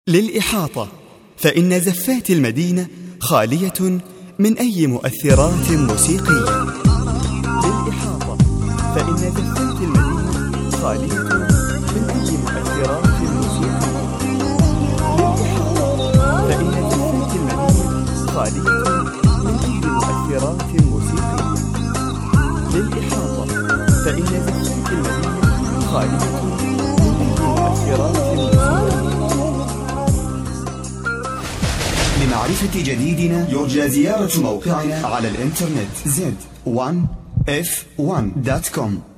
للإحاطة، فإن زفات المدينة خالية من أي مؤثرات موسيقية. للإحاطة، فإن زفات المدينة خالية من أي مؤثرات موسيقية. للإحاطة، فإن زفات المدينة خالية من أي مؤثرات موسيقية. للإحاطة، فإن زفات المدينة خالية من أي مؤثرات موسيقية. لمعرفة جديدنا يرجى زيارة موقعنا على الإنترنت z1f1.com.